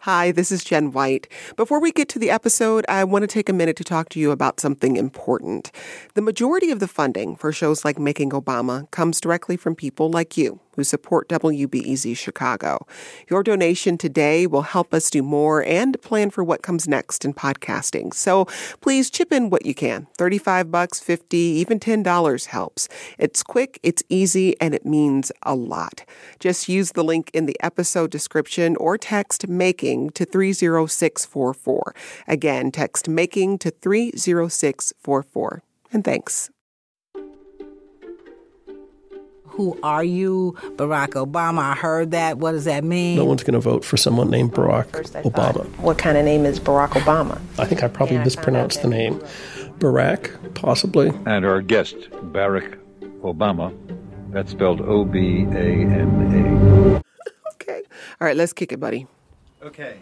Hi, this is Jen White. Before we get to the episode, I want to take a minute to talk to you about something important. The majority of the funding for shows like Making Obama comes directly from people like you who support WBEZ Chicago. Your donation today will help us do more and plan for what comes next in podcasting. So please chip in what you can. $35, $50, even $10 helps. It's quick, it's easy, and it means a lot. Just use the link in the episode description or text MAKING to 30644. Again, text MAKING to 30644. And thanks. Who are you? Barack Obama. I heard that. What does that mean? No one's going to vote for someone named Barack Obama. What kind of name is Barack Obama? I think I probably mispronounced the name. Barack, possibly. And our guest, Barack Obama. That's spelled O-B-A-M-A. Okay. All right, let's kick it, buddy. Okay.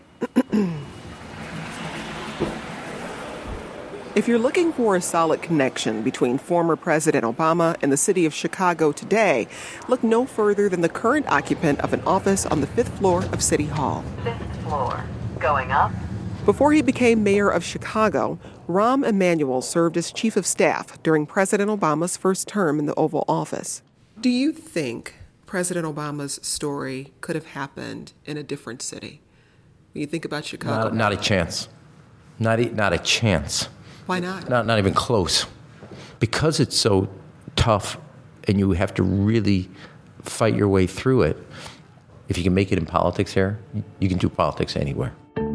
If you're looking for a solid connection between former President Obama and the city of Chicago today, look no further than the current occupant of an office on the 5th floor of City Hall. 5th floor. Going up. Before he became mayor of Chicago, Rahm Emanuel served as chief of staff during President Obama's first term in the Oval Office. Do you think President Obama's story could have happened in a different city? When you think about Chicago? Not a chance. Not a chance. Why not? Not even close. Because it's so tough and you have to really fight your way through it. If you can make it in politics here, you can do politics anywhere.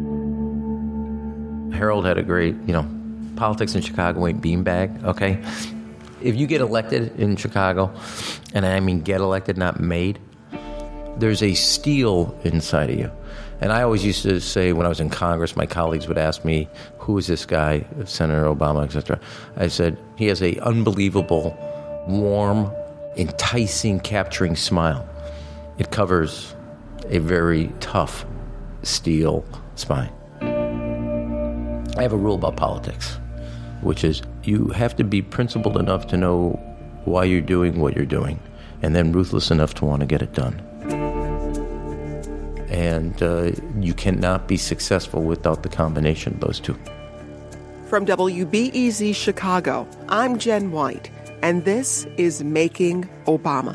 Harold had a great, politics in Chicago ain't beanbag, okay? If you get elected in Chicago, and I mean get elected, not made, there's a steel inside of you. And I always used to say when I was in Congress, my colleagues would ask me, who is this guy, Senator Obama, etc. I said, he has an unbelievable, warm, enticing, capturing smile. It covers a very tough steel spine. I have a rule about politics, which is you have to be principled enough to know why you're doing what you're doing, and then ruthless enough to want to get it done. And you cannot be successful without the combination of those two. From WBEZ Chicago, I'm Jen White, and this is Making Obama.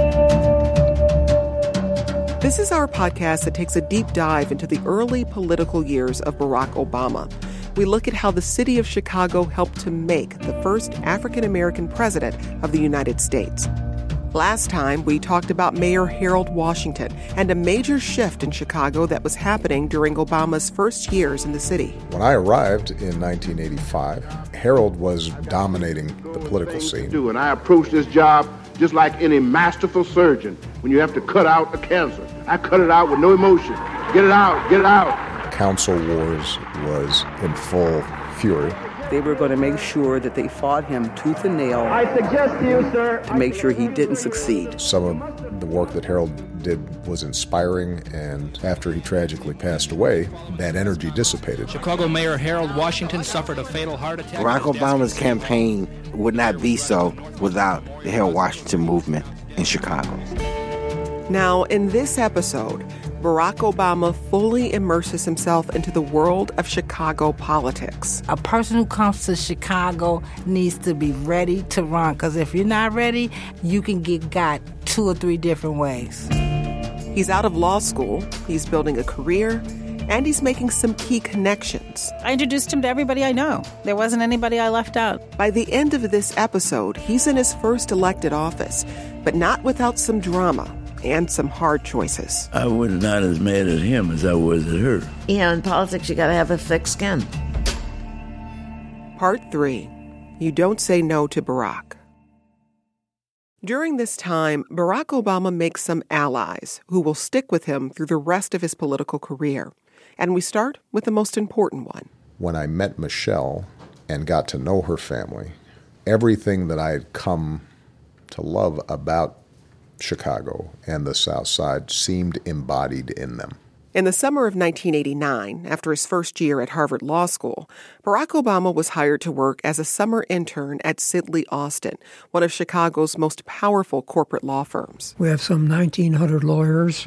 This is our podcast that takes a deep dive into the early political years of Barack Obama. We look at how the city of Chicago helped to make the first African-American president of the United States. Last time, we talked about Mayor Harold Washington and a major shift in Chicago that was happening during Obama's first years in the city. When I arrived in 1985, Harold was dominating the political scene. And I approached this job just like any masterful surgeon when you have to cut out a cancer. I cut it out with no emotion. Get it out, get it out. Council wars was in full fury. They were going to make sure that they fought him tooth and nail. I suggest to you, sir, to make sure he didn't succeed. Some of the work that Harold did was inspiring, and after he tragically passed away, that energy dissipated. Chicago Mayor Harold Washington suffered a fatal heart attack. Barack Obama's campaign would not be so without the Harold Washington movement in Chicago. Now, in this episode, Barack Obama fully immerses himself into the world of Chicago politics. A person who comes to Chicago needs to be ready to run, because if you're not ready, you can get got 2 or 3 different ways. He's out of law school, he's building a career, and he's making some key connections. I introduced him to everybody I know. There wasn't anybody I left out. By the end of this episode, he's in his first elected office, but not without some drama and some hard choices. I was not as mad at him as I was at her. Yeah, in politics, you got to have a thick skin. Part 3. You don't say no to Barack. During this time, Barack Obama makes some allies who will stick with him through the rest of his political career. And we start with the most important one. When I met Michelle and got to know her family, everything that I had come to love about Chicago and the South Side seemed embodied in them. In the summer of 1989, after his first year at Harvard Law School, Barack Obama was hired to work as a summer intern at Sidley Austin, one of Chicago's most powerful corporate law firms. We have some 1,900 lawyers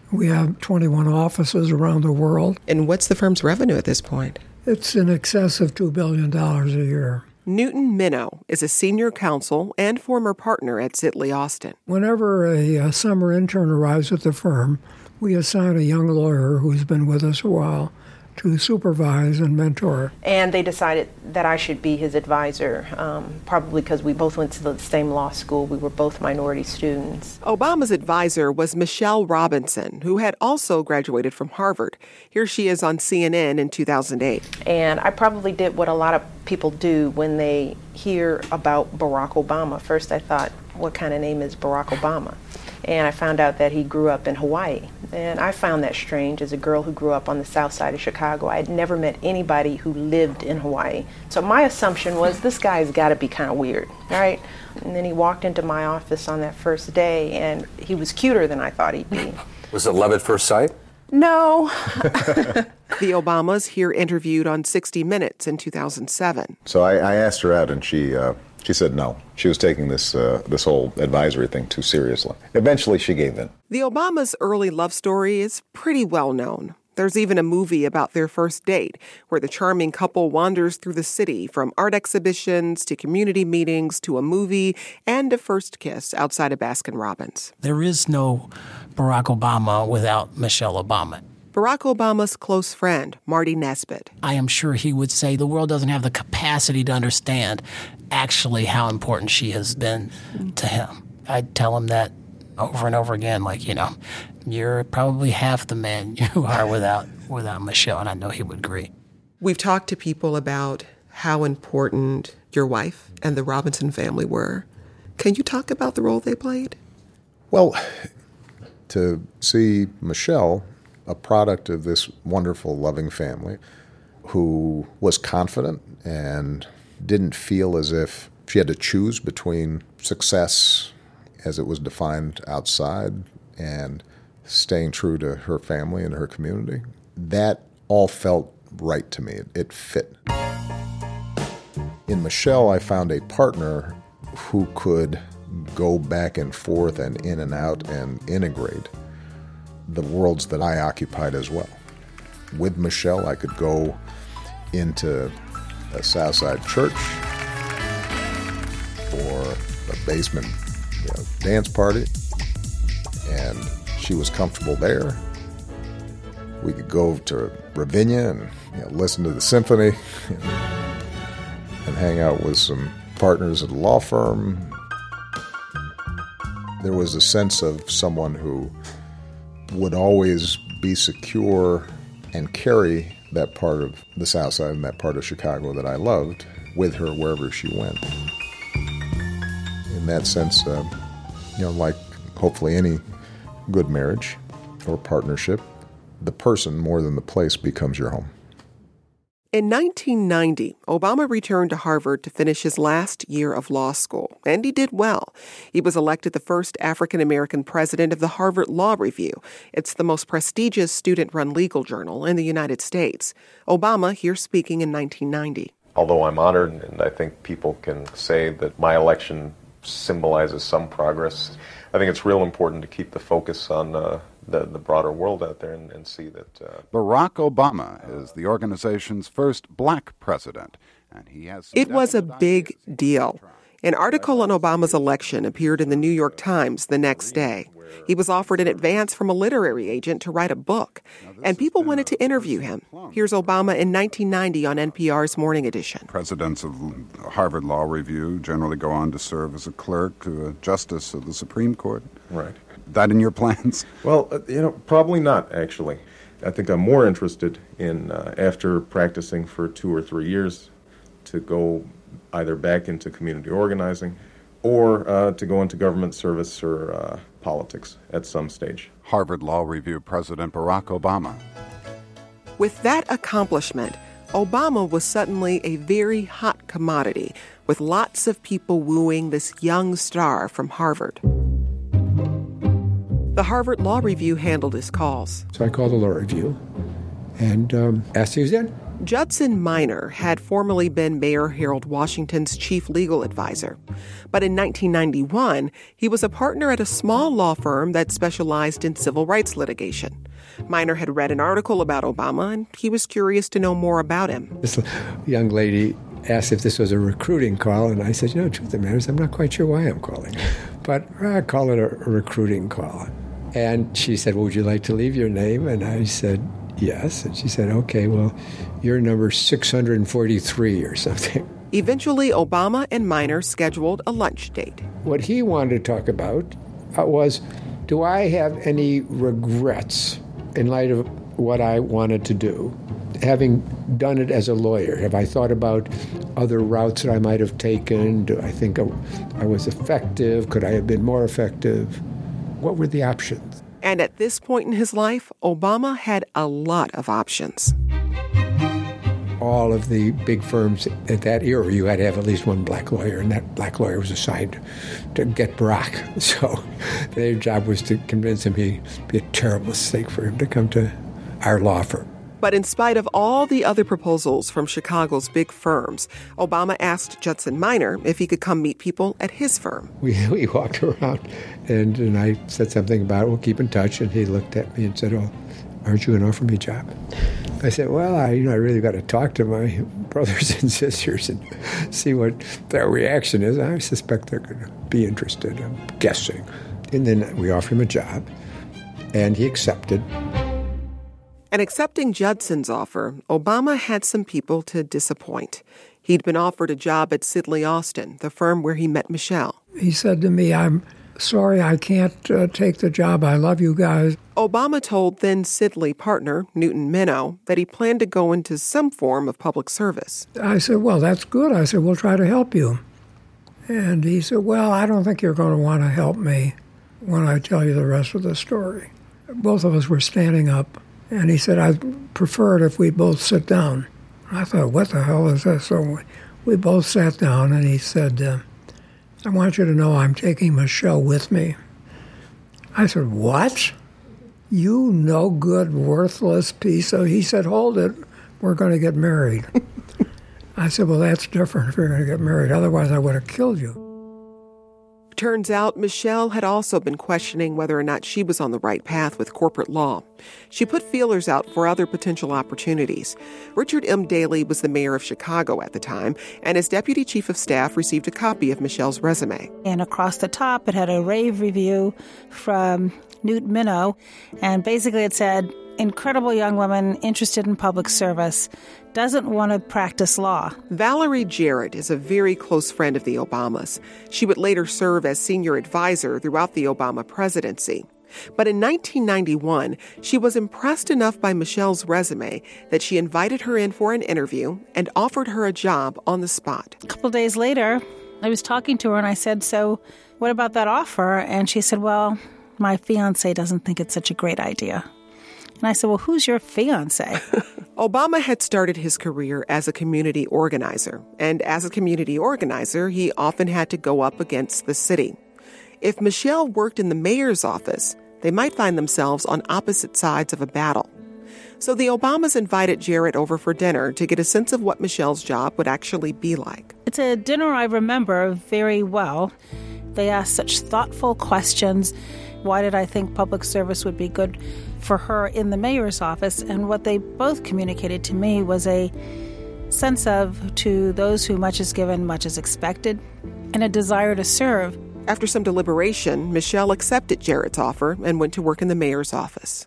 We have 21 offices around the world. And what's the firm's revenue at this point? It's in excess of $2 billion a year. Newton Minow is a senior counsel and former partner at Sidley Austin. Whenever a summer intern arrives at the firm, we assign a young lawyer who's been with us a while to supervise and mentor. And they decided that I should be his advisor, probably because we both went to the same law school. We were both minority students. Obama's advisor was Michelle Robinson, who had also graduated from Harvard. Here she is on CNN in 2008. And I probably did what a lot of people do when they hear about Barack Obama. First I thought, what kind of name is Barack Obama? And I found out that he grew up in Hawaii. And I found that strange as a girl who grew up on the south side of Chicago. I had never met anybody who lived in Hawaii. So my assumption was this guy's got to be kind of weird, right? And then he walked into my office on that first day, and he was cuter than I thought he'd be. Was it love at first sight? No. The Obamas here interviewed on 60 Minutes in 2007. So I asked her out, and she said no. She was taking this whole advisory thing too seriously. Eventually, she gave in. The Obamas' early love story is pretty well known. There's even a movie about their first date, where the charming couple wanders through the city from art exhibitions to community meetings to a movie and a first kiss outside of Baskin-Robbins. There is no Barack Obama without Michelle Obama. Barack Obama's close friend, Marty Nesbitt. I am sure he would say the world doesn't have the capacity to understand actually how important she has been to him. I'd tell him that over and over again, you're probably half the man you are without Michelle, and I know he would agree. We've talked to people about how important your wife and the Robinson family were. Can you talk about the role they played? Well, to see Michelle, a product of this wonderful, loving family, who was confident and didn't feel as if she had to choose between success as it was defined outside and staying true to her family and her community. That all felt right to me. It fit. In Michelle, I found a partner who could go back and forth and in and out and integrate the worlds that I occupied as well. With Michelle, I could go into a Southside church or a basement dance party, and she was comfortable there. We could go to Ravinia and listen to the symphony and hang out with some partners at a law firm. There was a sense of someone who would always be secure and carry that part of the South Side and that part of Chicago that I loved with her wherever she went. In that sense, like hopefully any good marriage or partnership, the person more than the place becomes your home. In 1990, Obama returned to Harvard to finish his last year of law school, and he did well. He was elected the first African-American president of the Harvard Law Review. It's the most prestigious student-run legal journal in the United States. Obama here speaking in 1990. Although I'm honored, and I think people can say that my election symbolizes some progress, I think it's real important to keep the focus on the broader world out there and see that... Barack Obama is the organization's first black president, and he has... It was a big deal. An article on Obama's election appeared in the New York Times the next day. He was offered an advance from a literary agent to write a book, and people wanted to interview him. Here's Obama in 1990 on NPR's Morning Edition. Presidents of Harvard Law Review generally go on to serve as a clerk to a justice of the Supreme Court. Right. That in your plans? Well, probably not, actually. I think I'm more interested in, after practicing for 2 or 3 years, to go either back into community organizing or to go into government service or politics at some stage. Harvard Law Review President Barack Obama. With that accomplishment, Obama was suddenly a very hot commodity, with lots of people wooing this young star from Harvard. The Harvard Law Review handled his calls. So I called the Law Review and asked if he was in. Judson Minor had formerly been Mayor Harold Washington's chief legal advisor. But in 1991, he was a partner at a small law firm that specialized in civil rights litigation. Minor had read an article about Obama, and he was curious to know more about him. This young lady asked if this was a recruiting call, and I said, truth of the matter is I'm not quite sure why I'm calling. But I call it a recruiting call. And she said, well, would you like to leave your name? And I said, yes. And she said, okay, well, you're number 643 or something. Eventually, Obama and Minor scheduled a lunch date. What he wanted to talk about was, do I have any regrets in light of what I wanted to do? Having done it as a lawyer, have I thought about other routes that I might have taken? Do I think I was effective? Could I have been more effective? What were the options? And at this point in his life, Obama had a lot of options. All of the big firms at that era, you had to have at least one black lawyer, and that black lawyer was assigned to get Barack. So their job was to convince him it'd be a terrible mistake for him to come to our law firm. But in spite of all the other proposals from Chicago's big firms, Obama asked Judson Minor if he could come meet people at his firm. We walked around, and I said something about, we'll keep in touch, and he looked at me and said, oh, aren't you going to offer me a job? I said, well, I really got to talk to my brothers and sisters and see what their reaction is. I suspect they're going to be interested, I'm guessing. And then we offered him a job, and he accepted. And accepting Judson's offer, Obama had some people to disappoint. He'd been offered a job at Sidley Austin, the firm where he met Michelle. He said to me, I'm sorry, I can't take the job. I love you guys. Obama told then Sidley partner, Newton Minow, that he planned to go into some form of public service. I said, well, that's good. I said, we'll try to help you. And he said, well, I don't think you're going to want to help me when I tell you the rest of the story. Both of us were standing up. And he said, I'd prefer it if we both sit down. I thought, what the hell is this? So we both sat down, and he said, I want you to know I'm taking Michelle with me. I said, what? You no good, worthless piece of... He said, hold it, we're going to get married. I said, well, that's different if you're going to get married. Otherwise, I would have killed you. Turns out Michelle had also been questioning whether or not she was on the right path with corporate law. She put feelers out for other potential opportunities. Richard M. Daley was the mayor of Chicago at the time, and his deputy chief of staff received a copy of Michelle's resume. And across the top, it had a rave review from Newt Minow, and basically it said, incredible young woman interested in public service, doesn't want to practice law. Valerie Jarrett is a very close friend of the Obamas. She would later serve as senior advisor throughout the Obama presidency. But in 1991, she was impressed enough by Michelle's resume that she invited her in for an interview and offered her a job on the spot. A couple days later, I was talking to her and I said, so what about that offer? And she said, well, my fiancé doesn't think it's such a great idea. And I said, well, who's your fiancé? Obama had started his career as a community organizer. And as a community organizer, he often had to go up against the city. If Michelle worked in the mayor's office, they might find themselves on opposite sides of a battle. So the Obamas invited Jarrett over for dinner to get a sense of what Michelle's job would actually be like. It's a dinner I remember very well. They asked such thoughtful questions. Why did I think public service would be good for her in the mayor's office? And what they both communicated to me was a sense of, to those who much is given, much is expected, and a desire to serve. After some deliberation, Michelle accepted Jarrett's offer and went to work in the mayor's office.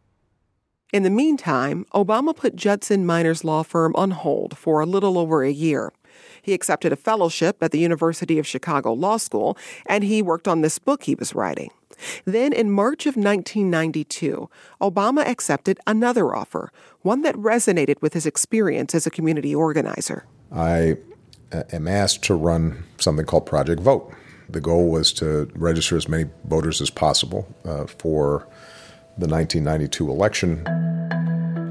In the meantime, Obama put Judson Minor's law firm on hold for a little over a year. He accepted a fellowship at the University of Chicago Law School, and he worked on this book he was writing. Then, in March of 1992, Obama accepted another offer, one that resonated with his experience as a community organizer. I am asked to run something called Project Vote. The goal was to register as many voters as possible for the 1992 election.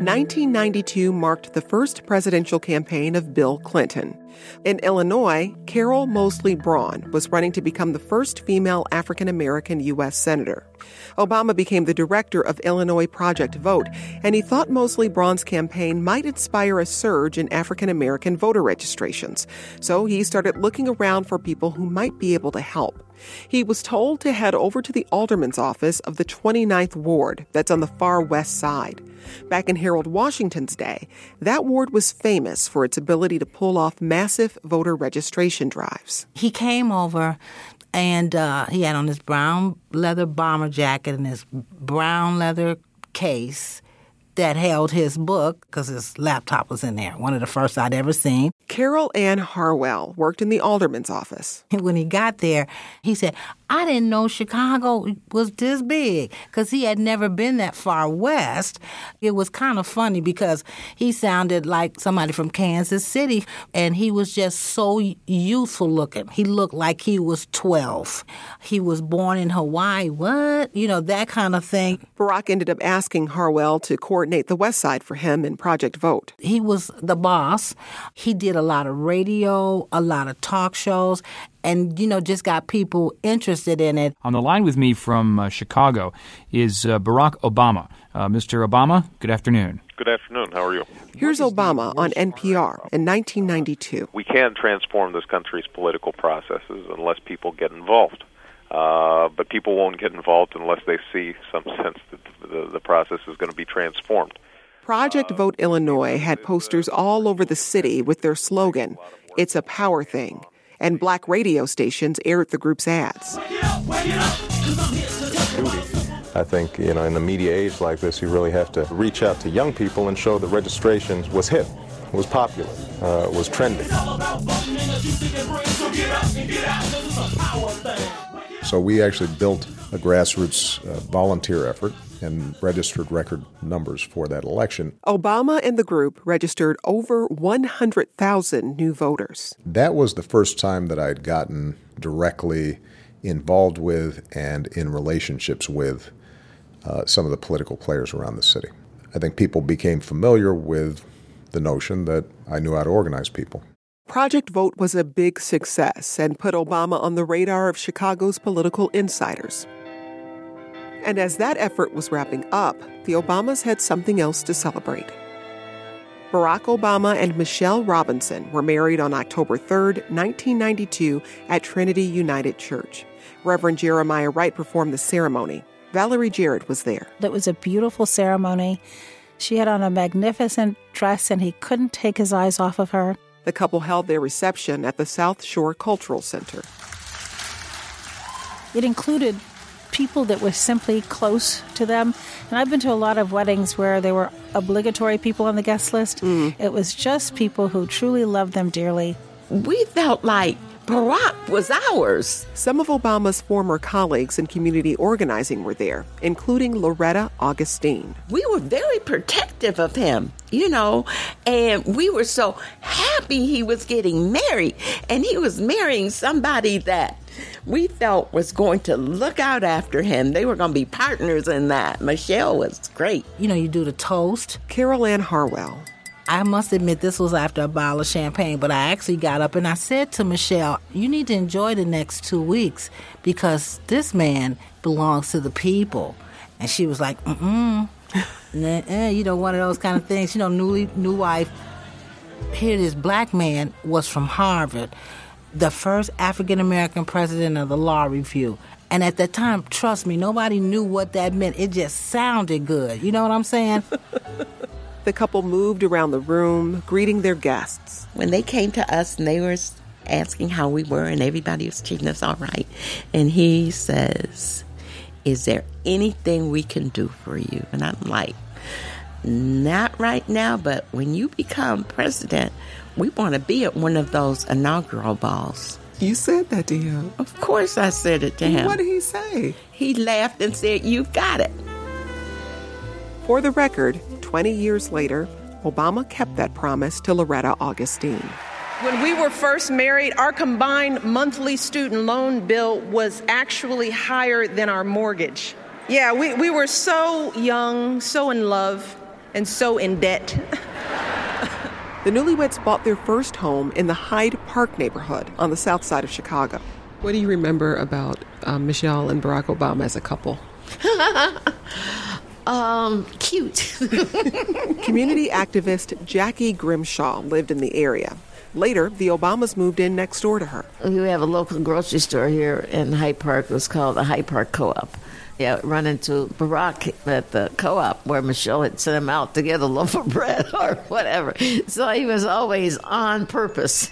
1992 marked the first presidential campaign of Bill Clinton. In Illinois, Carol Moseley Braun was running to become the first female African-American U.S. senator. Obama became the director of Illinois Project Vote, and he thought Moseley Braun's campaign might inspire a surge in African-American voter registrations. So he started looking around for people who might be able to help. He was told to head over to the alderman's office of the 29th Ward that's on the far west side. Back in Harold Washington's day, that ward was famous for its ability to pull off massive voter registration drives. He came over and he had on his brown leather bomber jacket and his brown leather case that held his book, because his laptop was in there, one of the first I'd ever seen. Carol Ann Harwell worked in the alderman's office. When he got there, he said, I didn't know Chicago was this big, because he had never been that far west. It was kind of funny because he sounded like somebody from Kansas City, and he was just so youthful looking. He looked like he was 12. He was born in Hawaii. What? You know, that kind of thing. Barack ended up asking Harwell to coordinate the West Side for him in Project Vote. He was the boss. He did a lot of radio, a lot of talk shows, and, you know, just got people interested in it. On the line with me from Chicago is Barack Obama. Mr. Obama, good afternoon. Good afternoon. How are you? Here's Obama on NPR in 1992. We can transform this country's political processes unless people get involved. But people won't get involved unless they see some sense that the process is going to be transformed. Project Vote Illinois had posters all over the city with their slogan, "It's a power thing," and black radio stations aired the group's ads. I think, in a media age like this, you really have to reach out to young people and show that registration was hip, was popular, was trendy. So we actually built a grassroots volunteer effort and registered record numbers for that election. Obama and the group registered over 100,000 new voters. That was the first time that I'd gotten directly involved with and in relationships with some of the political players around the city. I think people became familiar with the notion that I knew how to organize people. Project Vote was a big success and put Obama on the radar of Chicago's political insiders. And as that effort was wrapping up, the Obamas had something else to celebrate. Barack Obama and Michelle Robinson were married on October 3rd, 1992 at Trinity United Church. Reverend Jeremiah Wright performed the ceremony. Valerie Jarrett was there. It was a beautiful ceremony. She had on a magnificent dress, and he couldn't take his eyes off of her. The couple held their reception at the South Shore Cultural Center. It included people that were simply close to them. And I've been to a lot of weddings where there were obligatory people on the guest list. It was just people who truly loved them dearly. We felt like Barack was ours. Some of Obama's former colleagues in community organizing were there, including Loretta Augustine. We were very protective of him, and we were so happy he was getting married, and he was marrying somebody that we felt was going to look out after him. They were going to be partners in that. Michelle was great. You do the toast. Carol Ann Harwell. I must admit this was after a bottle of champagne, but I actually got up and I said to Michelle, you need to enjoy the next 2 weeks because this man belongs to the people. And she was like, one of those kind of things, new wife. Here this black man was from Harvard, the first African-American president of the Law Review. And at that time, trust me, nobody knew what that meant. It just sounded good. You know what I'm saying? The couple moved around the room, greeting their guests. When they came to us and they were asking how we were and everybody was treating us all right, and he says, is there anything we can do for you? And I'm like, not right now, but when you become president, we want to be at one of those inaugural balls. You said that to him? Of course I said it to him. What did he say? He laughed and said, you've got it. For the record, 20 years later, Obama kept that promise to Loretta Augustine. When we were first married, our combined monthly student loan bill was actually higher than our mortgage. Yeah, we were so young, so in love. and so in debt. The newlyweds bought their first home in the Hyde Park neighborhood on the south side of Chicago. What do you remember about Michelle and Barack Obama as a couple? Cute. Community activist Jackie Grimshaw lived in the area. Later, the Obamas moved in next door to her. We have a local grocery store here in Hyde Park. It was called the Hyde Park Co-op. Yeah, run into Barack at the co-op where Michelle had sent him out to get a loaf of bread or whatever. So he was always on purpose.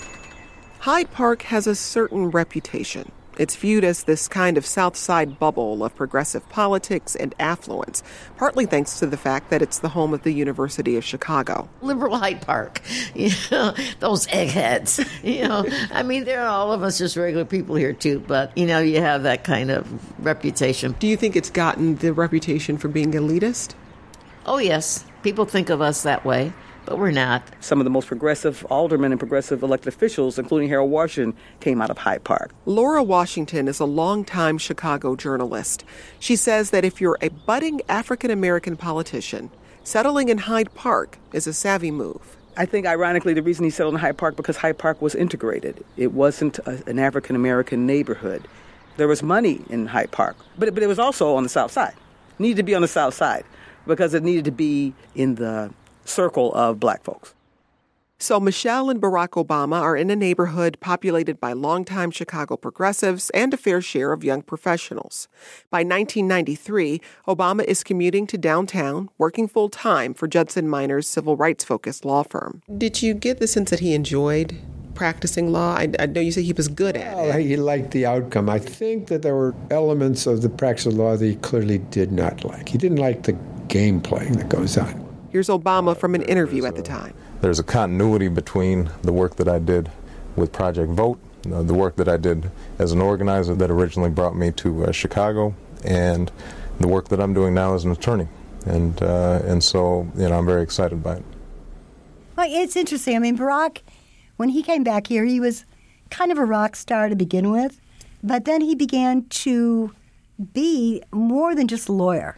Hyde Park has a certain reputation. It's viewed as this kind of South Side bubble of progressive politics and affluence, partly thanks to the fact that it's the home of the University of Chicago. Liberal Hyde Park, those eggheads, I mean, they're all of us just regular people here too, but, you have that kind of reputation. Do you think it's gotten the reputation for being elitist? Oh, yes. People think of us that way. But we're not. Some of the most progressive aldermen and progressive elected officials, including Harold Washington, came out of Hyde Park. Laura Washington is a longtime Chicago journalist. She says that if you're a budding African-American politician, settling in Hyde Park is a savvy move. I think, ironically, the reason he settled in Hyde Park because Hyde Park was integrated. It wasn't an African-American neighborhood. There was money in Hyde Park, but it was also on the South Side. It needed to be on the South Side because it needed to be in the circle of black folks. So Michelle and Barack Obama are in a neighborhood populated by longtime Chicago progressives and a fair share of young professionals. By 1993, Obama is commuting to downtown, working full-time for Judson Minor's civil rights-focused law firm. Did you get the sense that he enjoyed practicing law? I know you say he was good at it. He liked the outcome. I think that there were elements of the practice of law that he clearly did not like. He didn't like the game playing that goes on. Here's Obama from an interview at the time. There's a continuity between the work that I did with Project Vote, the work that I did as an organizer that originally brought me to Chicago, and the work that I'm doing now as an attorney. And so, I'm very excited by it. Well, it's interesting. I mean, Barack, when he came back here, he was kind of a rock star to begin with, but then he began to be more than just a lawyer.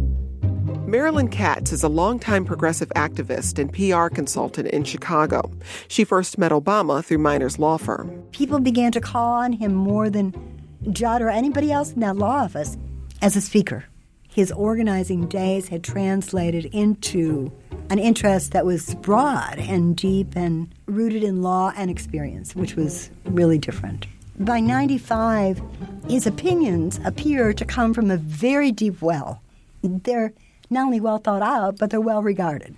Marilyn Katz is a longtime progressive activist and PR consultant in Chicago. She first met Obama through Minor's law firm. People began to call on him more than Judd or anybody else in that law office as a speaker. His organizing days had translated into an interest that was broad and deep and rooted in law and experience, which was really different. By 95, his opinions appear to come from a very deep well. They're not only well thought out, but they're well regarded.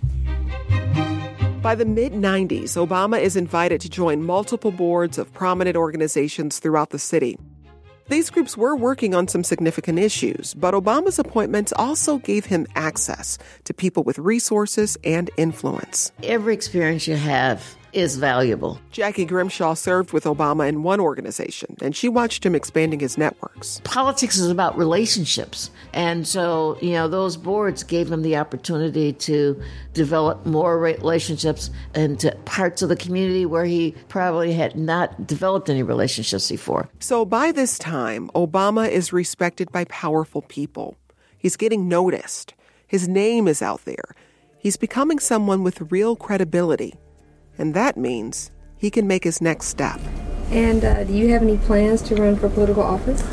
By the mid-90s, Obama is invited to join multiple boards of prominent organizations throughout the city. These groups were working on some significant issues, but Obama's appointments also gave him access to people with resources and influence. Every experience you have is valuable. Jackie Grimshaw served with Obama in one organization, and she watched him expanding his networks. Politics is about relationships. And so, those boards gave him the opportunity to develop more relationships into parts of the community where he probably had not developed any relationships before. So by this time, Obama is respected by powerful people. He's getting noticed. His name is out there. He's becoming someone with real credibility. And that means he can make his next step. And do you have any plans to run for political office?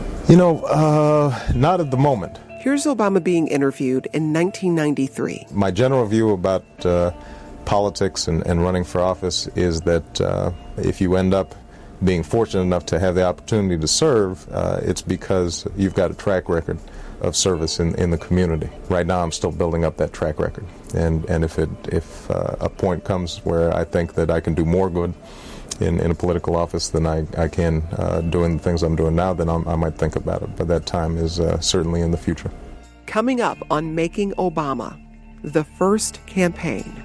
Not at the moment. Here's Obama being interviewed in 1993. My general view about politics and running for office is that if you end up being fortunate enough to have the opportunity to serve, it's because you've got a track record of service in the community. Right now, I'm still building up that track record, and if a point comes where I think that I can do more good in a political office than I can doing the things I'm doing now, then I might think about it. But that time is certainly in the future. Coming up on Making Obama, the first campaign.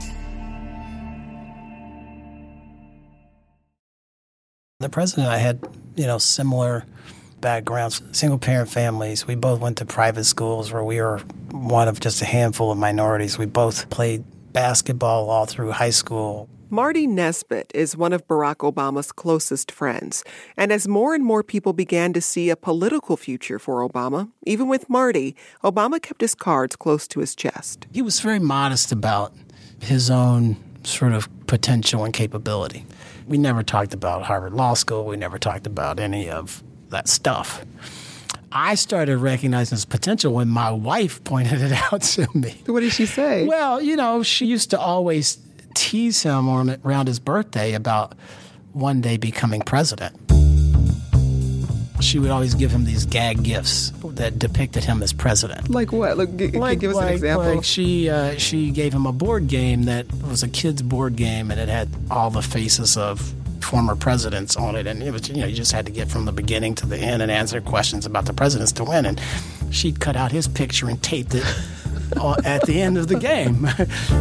The president and I had, similar backgrounds, single-parent families. We both went to private schools where we were one of just a handful of minorities. We both played basketball all through high school. Marty Nesbitt is one of Barack Obama's closest friends. And as more and more people began to see a political future for Obama, even with Marty, Obama kept his cards close to his chest. He was very modest about his own sort of potential and capability. We never talked about Harvard Law School. We never talked about any of that stuff. I started recognizing his potential when my wife pointed it out to me. What did she say? Well, she used to always tease him around his birthday about one day becoming president. She would always give him these gag gifts that depicted him as president. Like what? Give us an example. Like she gave him a board game that was a kid's board game, and it had all the faces of former presidents on it, and it was, you just had to get from the beginning to the end and answer questions about the presidents to win. And she'd cut out his picture and taped it at the end of the game.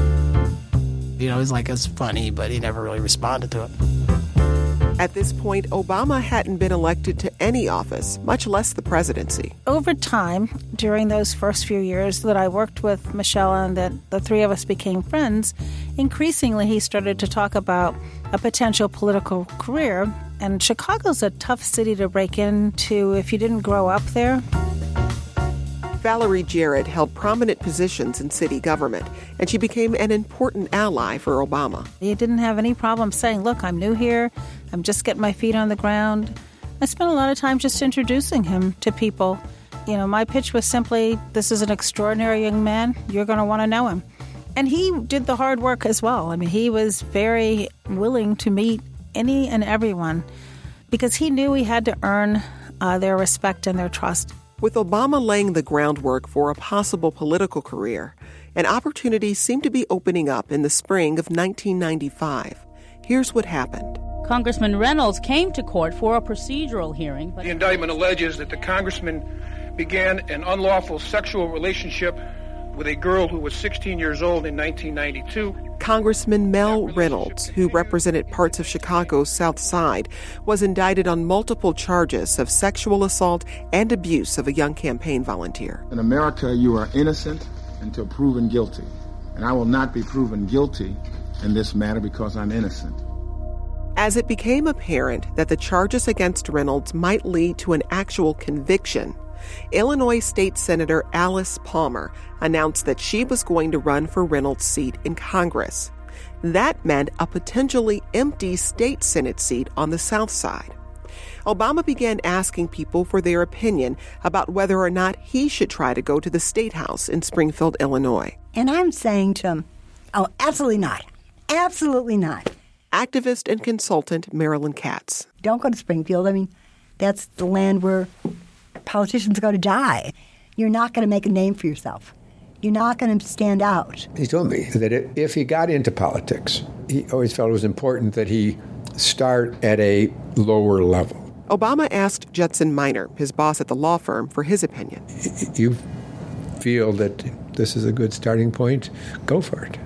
It's like, it's funny, but he never really responded to it. At this point, Obama hadn't been elected to any office, much less the presidency. Over time, during those first few years that I worked with Michelle and that the three of us became friends, increasingly he started to talk about a potential political career. And Chicago's a tough city to break into if you didn't grow up there. Valerie Jarrett held prominent positions in city government, and she became an important ally for Obama. He didn't have any problem saying, look, I'm new here. I'm just getting my feet on the ground. I spent a lot of time just introducing him to people. My pitch was simply, this is an extraordinary young man. You're going to want to know him. And he did the hard work as well. He was very willing to meet any and everyone because he knew he had to earn their respect and their trust. With Obama laying the groundwork for a possible political career, an opportunity seemed to be opening up in the spring of 1995. Here's what happened. Congressman Reynolds came to court for a procedural hearing. The indictment alleges that the congressman began an unlawful sexual relationship with a girl who was 16 years old in 1992. Congressman Mel Reynolds, who represented parts of Chicago's South Side, was indicted on multiple charges of sexual assault and abuse of a young campaign volunteer. In America, you are innocent until proven guilty. And I will not be proven guilty in this matter because I'm innocent. As it became apparent that the charges against Reynolds might lead to an actual conviction, Illinois State Senator Alice Palmer announced that she was going to run for Reynolds' seat in Congress. That meant a potentially empty state Senate seat on the South Side. Obama began asking people for their opinion about whether or not he should try to go to the State House in Springfield, Illinois. And I'm saying to him, oh, absolutely not. Absolutely not. Activist and consultant Marilyn Katz. Don't go to Springfield. That's the land where politicians go to die. You're not going to make a name for yourself. You're not going to stand out. He told me that if he got into politics, he always felt it was important that he start at a lower level. Obama asked Judson Minor, his boss at the law firm, for his opinion. You feel that this is a good starting point? Go for it.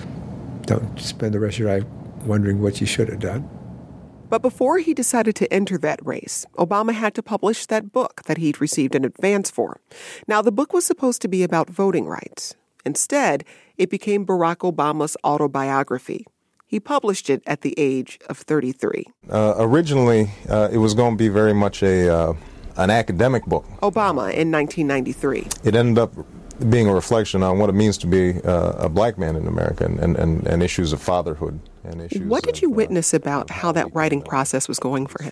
Don't spend the rest of your life wondering what you should have done. But before he decided to enter that race, Obama had to publish that book that he'd received an advance for. Now, the book was supposed to be about voting rights. Instead, it became Barack Obama's autobiography. He published it at the age of 33. Originally, it was going to be very much an academic book. Obama in 1993. It ended up being a reflection on what it means to be a black man in America and issues of fatherhood. And issues what did you witness about how that writing process was going for him?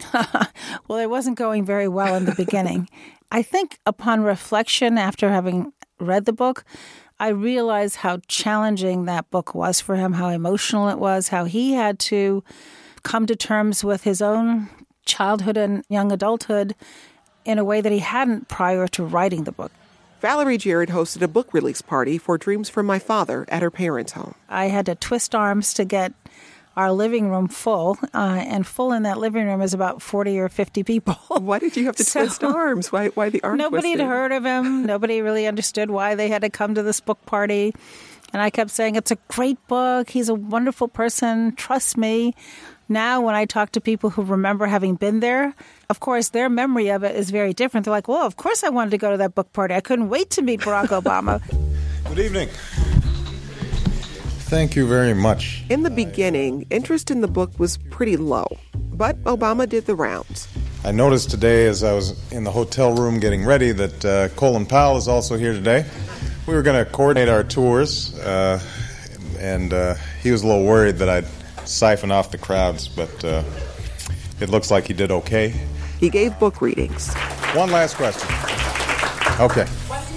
Well, it wasn't going very well in the beginning. I think upon reflection after having read the book, I realized how challenging that book was for him, how emotional it was, how he had to come to terms with his own childhood and young adulthood in a way that he hadn't prior to writing the book. Valerie Jarrett hosted a book release party for Dreams from My Father at her parents' home. I had to twist arms to get our living room full, and full in that living room is about 40 or 50 people. Why did you have to twist arms? Why the arm Nobody twisting? had heard of him. Nobody really understood why they had to come to this book party. And I kept saying, it's a great book. He's a wonderful person. Trust me. Now, when I talk to people who remember having been there, of course, their memory of it is very different. They're like, well, of course I wanted to go to that book party. I couldn't wait to meet Barack Obama. Good evening. Thank you very much. In the beginning, interest in the book was pretty low, but Obama did the rounds. I noticed today as I was in the hotel room getting ready that Colin Powell is also here today. We were going to coordinate our tours, and he was a little worried that I'd siphon off the crowds, but it looks like he did okay. He gave book readings. One last question. Okay.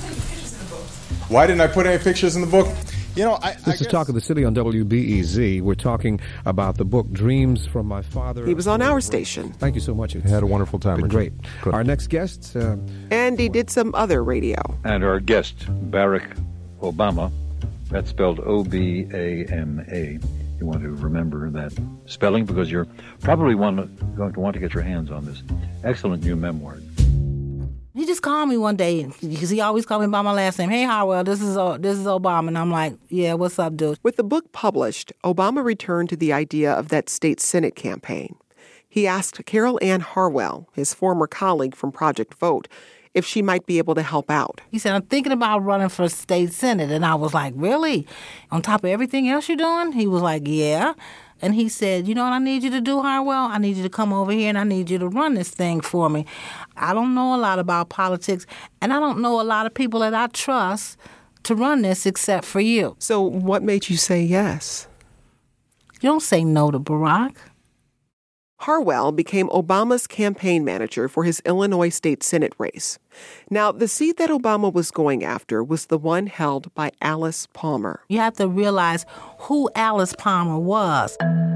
Why didn't I put any pictures in the book? You know, This is Talk of the City on WBEZ. We're talking about the book Dreams from My Father. He was on our station. Thank you so much. He had a wonderful time. Been great. Good. Our next guest. And he did some other radio. And our guest, Barack Obama. That's spelled O-B-A-M-A. You want to remember that spelling because you're probably going to want to get your hands on this excellent new memoir. He just called me one day because he always called me by my last name. Hey, Harwell, this is Obama. And I'm like, yeah, what's up, dude? With the book published, Obama returned to the idea of that state Senate campaign. He asked Carol Ann Harwell, his former colleague from Project Vote, if she might be able to help out. He said, I'm thinking about running for state Senate. And I was like, really? On top of everything else you're doing? He was like, yeah. And he said, you know what I need you to do, Harwell? I need you to come over here and I need you to run this thing for me. I don't know a lot about politics, and I don't know a lot of people that I trust to run this except for you. So what made you say yes? You don't say no to Barack. Harwell became Obama's campaign manager for his Illinois State Senate race. Now, the seat that Obama was going after was the one held by Alice Palmer. You have to realize who Alice Palmer was.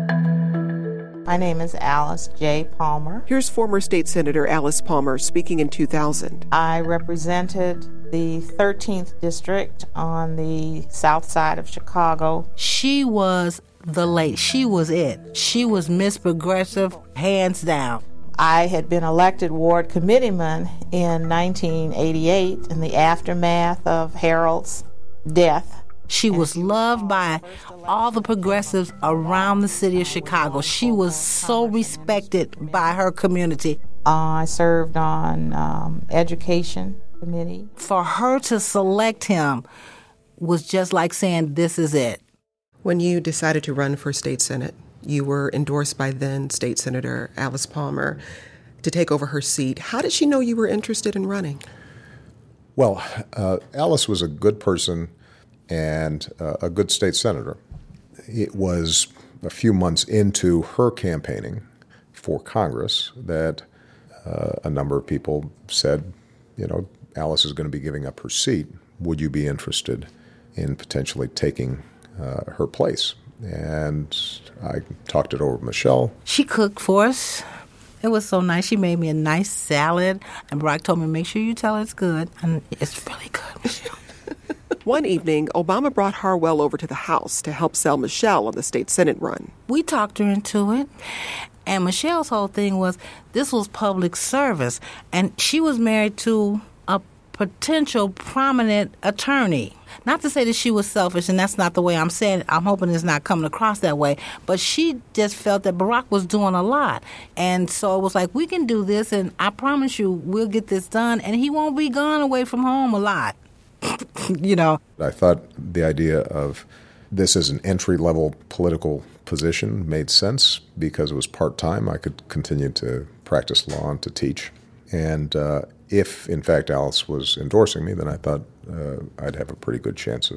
My name is Alice J. Palmer. Here's former State Senator Alice Palmer speaking in 2000. I represented the 13th District on the south side of Chicago. She was she was it. She was Miss Progressive, hands down. I had been elected ward committeeman in 1988 in the aftermath of Harold's death. She was loved by all the progressives around the city of Chicago. She was so respected by her community. I served on education committee. For her to select him was just like saying, this is it. When you decided to run for state senate, you were endorsed by then State Senator Alice Palmer to take over her seat. How did she know you were interested in running? Well, Alice was a good person and a good state senator. It was a few months into her campaigning for Congress that a number of people said, you know, Alice is going to be giving up her seat. Would you be interested in potentially taking her place? And I talked it over with Michelle. She cooked for us. It was so nice. She made me a nice salad, and Barack told me, make sure you tell her it's good. And it's really good, Michelle. One evening, Obama brought Harwell over to the house to help sell Michelle on the state Senate run. We talked her into it. And Michelle's whole thing was this was public service. And she was married to a potential prominent attorney. Not to say that she was selfish, and that's not the way I'm saying it. I'm hoping it's not coming across that way. But she just felt that Barack was doing a lot. And so it was like, we can do this, and I promise you we'll get this done, and he won't be gone away from home a lot. You know. I thought the idea of this as an entry-level political position made sense because it was part-time. I could continue to practice law and to teach. And if, in fact, Alice was endorsing me, then I thought I'd have a pretty good chance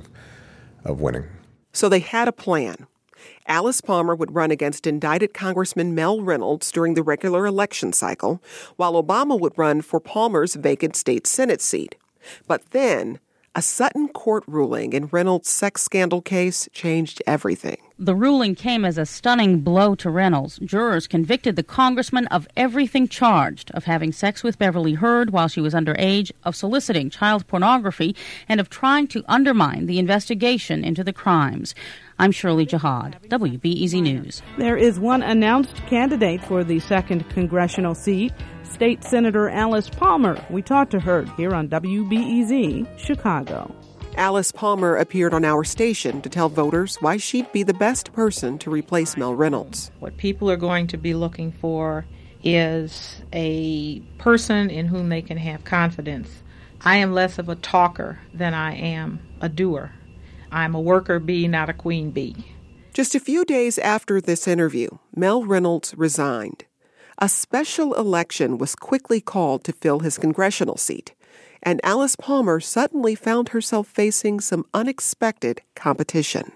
of winning. So they had a plan. Alice Palmer would run against indicted Congressman Mel Reynolds during the regular election cycle, while Obama would run for Palmer's vacant state Senate seat. But then a sudden court ruling in Reynolds' sex scandal case changed everything. The ruling came as a stunning blow to Reynolds. Jurors convicted the congressman of everything charged, of having sex with Beverly Hurd while she was underage, of soliciting child pornography, and of trying to undermine the investigation into the crimes. I'm Shirley Jihad, WBEZ News. There is one announced candidate for the 2nd congressional seat, State Senator Alice Palmer. We talked to her here on WBEZ Chicago. Alice Palmer appeared on our station to tell voters why she'd be the best person to replace Mel Reynolds. What people are going to be looking for is a person in whom they can have confidence. I am less of a talker than I am a doer. I'm a worker bee, not a queen bee. Just a few days after this interview, Mel Reynolds resigned. A special election was quickly called to fill his congressional seat, and Alice Palmer suddenly found herself facing some unexpected competition.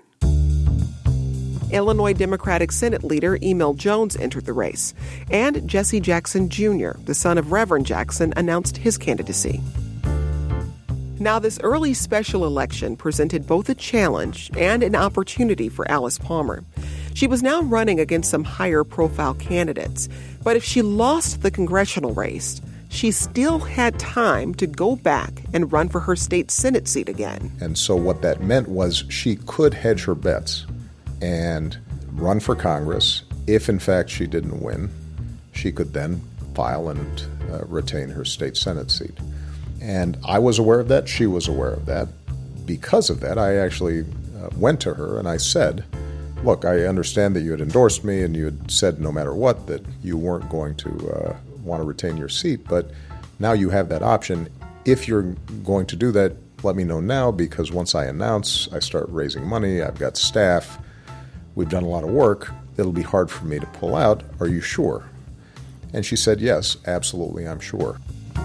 Illinois Democratic Senate leader Emil Jones entered the race, and Jesse Jackson Jr., the son of Reverend Jackson, announced his candidacy. Now, this early special election presented both a challenge and an opportunity for Alice Palmer. She was now running against some higher-profile candidates, but if she lost the congressional race, she still had time to go back and run for her state Senate seat again. And so what that meant was she could hedge her bets and run for Congress. If, in fact, she didn't win, she could then file and retain her state Senate seat. And I was aware of that. She was aware of that. Because of that, I actually went to her and I said, look, I understand that you had endorsed me and you had said no matter what that you weren't going to want to retain your seat, but now you have that option. If you're going to do that, let me know now, because once I announce, I start raising money, I've got staff, we've done a lot of work, it'll be hard for me to pull out. Are you sure? And she said, yes, absolutely, I'm sure.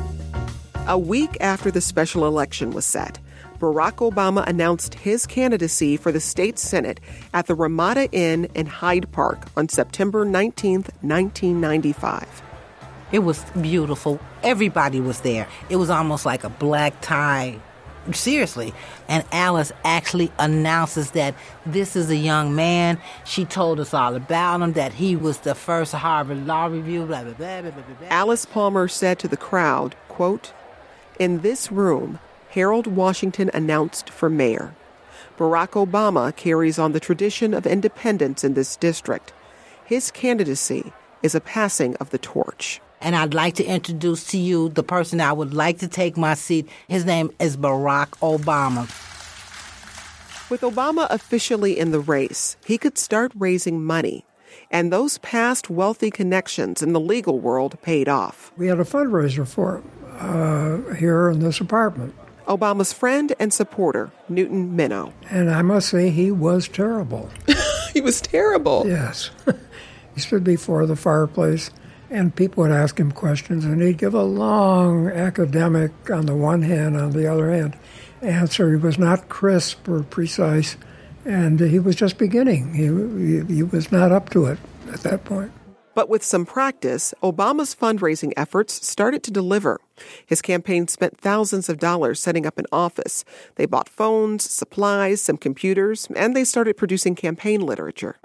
A week after the special election was set, Barack Obama announced his candidacy for the state Senate at the Ramada Inn in Hyde Park on September 19, 1995. It was beautiful. Everybody was there. It was almost like a black tie. Seriously. And Alice actually announces that this is a young man. She told us all about him, that he was the first Harvard Law Review, blah, blah, blah, blah, blah, blah. Alice Palmer said to the crowd, quote, "In this room, Harold Washington announced for mayor. Barack Obama carries on the tradition of independence in this district. His candidacy is a passing of the torch." And I'd like to introduce to you the person I would like to take my seat. His name is Barack Obama. With Obama officially in the race, he could start raising money. And those past wealthy connections in the legal world paid off. We had a fundraiser for him here in this apartment. Obama's friend and supporter, Newton Minow. And I must say, he was terrible. He was terrible? Yes. He stood before the fireplace, and people would ask him questions, and he'd give a long academic, on the one hand, on the other hand, answer. He was not crisp or precise, and he was just beginning. He was not up to it at that point. But with some practice, Obama's fundraising efforts started to deliver. His campaign spent thousands of dollars setting up an office. They bought phones, supplies, some computers, and they started producing campaign literature.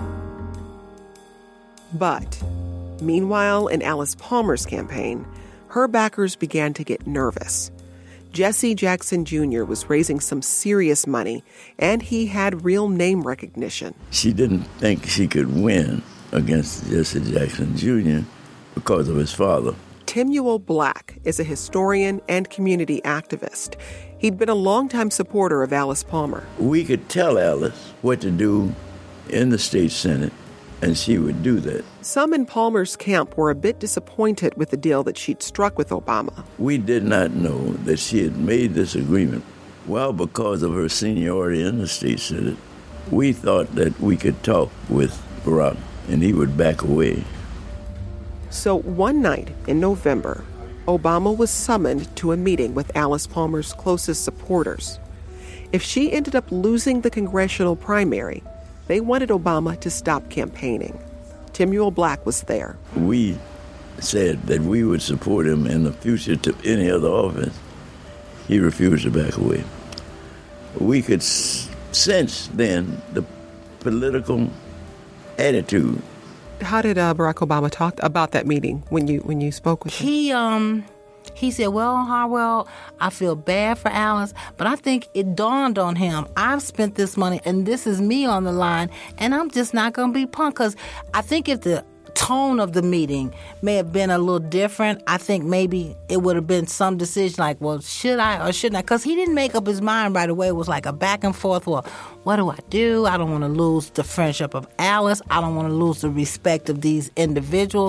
But meanwhile, in Alice Palmer's campaign, her backers began to get nervous. Jesse Jackson Jr. was raising some serious money, and he had real name recognition. She didn't think she could win against Jesse Jackson Jr. because of his father. Timuel Black is a historian and community activist. He'd been a longtime supporter of Alice Palmer. We could tell Alice what to do in the state Senate, and she would do that. Some in Palmer's camp were a bit disappointed with the deal that she'd struck with Obama. We did not know that she had made this agreement. Well, because of her seniority in the state Senate, we thought that we could talk with Barack and he would back away. So one night in November, Obama was summoned to a meeting with Alice Palmer's closest supporters. If she ended up losing the congressional primary, they wanted Obama to stop campaigning. Timuel Black was there. We said that we would support him in the future to any other office. He refused to back away. We could sense then the political attitude. How did Barack Obama talk about that meeting when you spoke with him? He said, well, Harwell, I feel bad for Alice, but I think it dawned on him. I've spent this money, and this is me on the line, and I'm just not going to be punked. Because I think if the tone of the meeting may have been a little different, I think maybe it would have been some decision like, well, should I or shouldn't I? Because he didn't make up his mind right away. It was like a back and forth. Well, what do I do? I don't want to lose the friendship of Alice. I don't want to lose the respect of these individuals.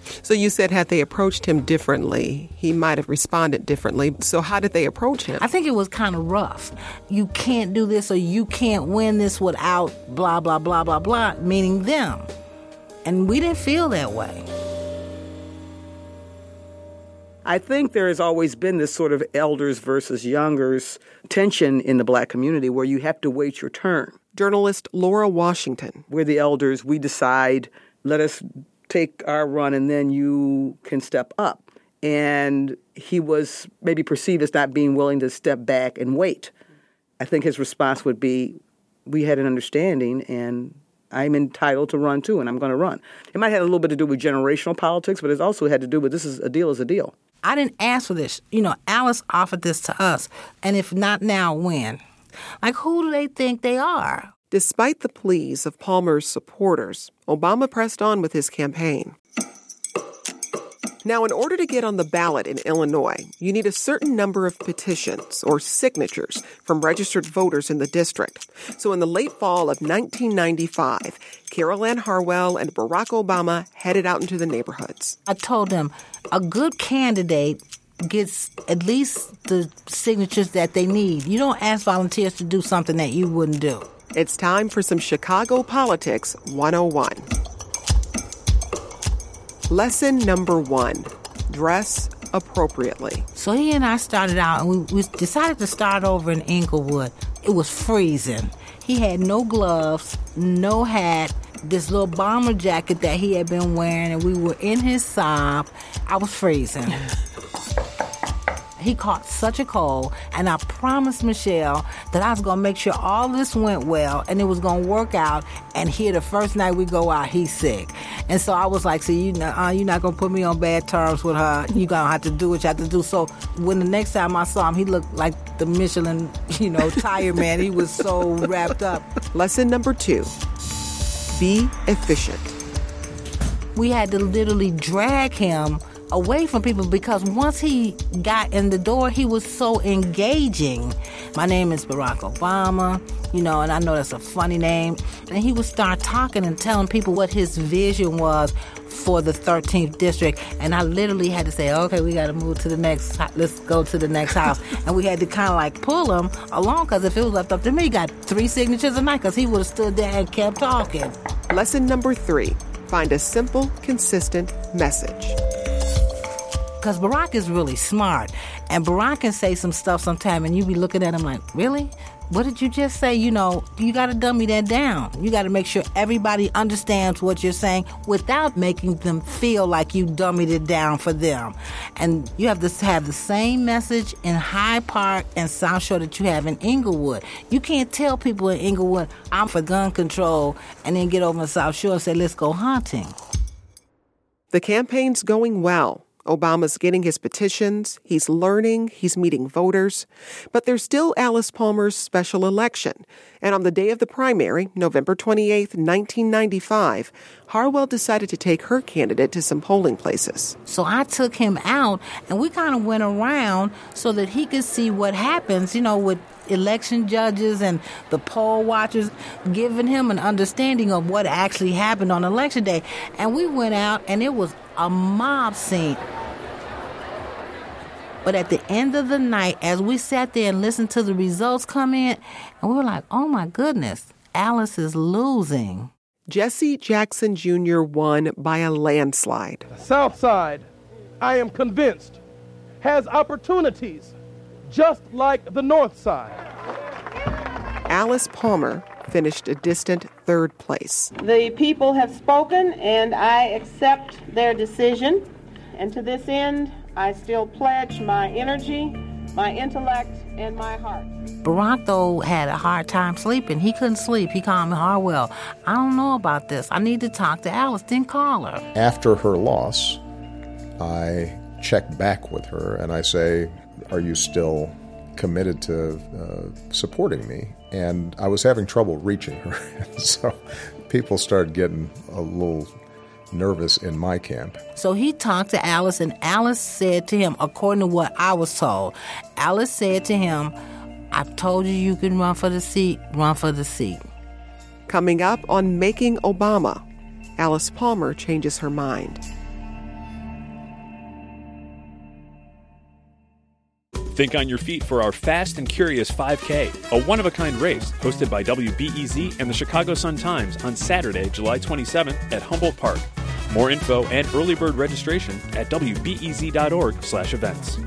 So you said had they approached him differently, he might have responded differently. So how did they approach him? I think it was kind of rough. You can't do this or you can't win this without blah, blah, blah, blah, blah, meaning them. And we didn't feel that way. I think there has always been this sort of elders versus youngers tension in the black community where you have to wait your turn. Journalist Laura Washington. We're the elders. We decide, let us take our run and then you can step up. And he was maybe perceived as not being willing to step back and wait. I think his response would be, we had an understanding and I'm entitled to run too, and I'm going to run. It might have a little bit to do with generational politics, but it also had to do with is a deal. I didn't ask for this. Alice offered this to us. And if not now, when? Like, who do they think they are? Despite the pleas of Palmer's supporters, Obama pressed on with his campaign. Now, in order to get on the ballot in Illinois, you need a certain number of petitions or signatures from registered voters in the district. So in the late fall of 1995, Carol Ann Harwell and Barack Obama headed out into the neighborhoods. I told them a good candidate gets at least the signatures that they need. You don't ask volunteers to do something that you wouldn't do. It's time for some Chicago Politics 101. Lesson number 1, dress appropriately. So he and I started out, and we decided to start over in Inglewood. It was freezing. He had no gloves, no hat, this little bomber jacket that he had been wearing, and we were in his Saab. I was freezing. He caught such a cold, and I promised Michelle that I was going to make sure all this went well, and it was going to work out, and here the first night we go out, he's sick. And so I was like, you're not going to put me on bad terms with her. You're going to have to do what you have to do. So when the next time I saw him, he looked like the Michelin, tire man. He was so wrapped up. Lesson number 2, be efficient. We had to literally drag him away from people because once he got in the door, he was so engaging. My name is Barack Obama, and I know that's a funny name. And he would start talking and telling people what his vision was for the 13th district. And I literally had to say, okay, we got to move to the next, let's go to the next house. And we had to kind of like pull him along because if it was left up to me, he got 3 signatures a night because he would have stood there and kept talking. Lesson number 3, find a simple, consistent message. Because Barack is really smart. And Barack can say some stuff sometime and you be looking at him like, really? What did you just say? You got to dummy that down. You got to make sure everybody understands what you're saying without making them feel like you dummied it down for them. And you have to have the same message in Hyde Park and South Shore that you have in Inglewood. You can't tell people in Inglewood, I'm for gun control, and then get over in South Shore and say, let's go hunting. The campaign's going well. Obama's getting his petitions, he's learning, he's meeting voters. But there's still Alice Palmer's special election. And on the day of the primary, November 28th, 1995, Harwell decided to take her candidate to some polling places. So I took him out, and we kind of went around so that he could see what happens, with election judges and the poll watchers, giving him an understanding of what actually happened on Election Day. And we went out, and it was a mob scene. But at the end of the night, as we sat there and listened to the results come in, and we were like, oh my goodness, Alice is losing. Jesse Jackson Jr. won by a landslide. South Side, I am convinced, has opportunities just like the North Side. Alice Palmer finished a distant 3rd place. The people have spoken, and I accept their decision. And to this end, I still pledge my energy, my intellect, and my heart. Barack, though, had a hard time sleeping. He couldn't sleep. He called me, Harwell, I don't know about this. I need to talk to Alice. Didn't call her. After her loss, I check back with her and I say, are you still committed to supporting me? And I was having trouble reaching her. So people started getting a little nervous in my camp. So he talked to Alice, and Alice said to him, according to what I was told, Alice said to him, I've told you can run for the seat, run for the seat. Coming up on Making Obama, Alice Palmer changes her mind. Think on your feet for our Fast and Curious 5K, a one-of-a-kind race hosted by WBEZ and the Chicago Sun-Times on Saturday, July 27th at Humboldt Park. More info and early bird registration at wbez.org/events.